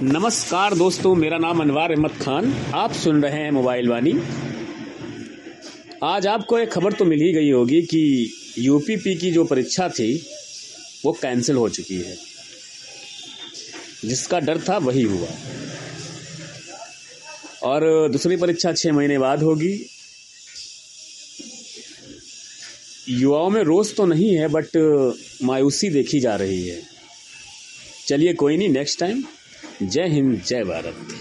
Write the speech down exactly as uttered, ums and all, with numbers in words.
नमस्कार दोस्तों, मेरा नाम अनवार अहमद खान। आप सुन रहे हैं मोबाइल वाणी। आज आपको एक खबर तो मिल ही गई होगी कि यूपीपी की जो परीक्षा थी वो कैंसिल हो चुकी है। जिसका डर था वही हुआ। और दूसरी परीक्षा छह महीने बाद होगी। युवाओं में रोष तो नहीं है, बट मायूसी देखी जा रही है। चलिए कोई नहीं, नेक्स्ट टाइम। जय हिंद, जय भारत।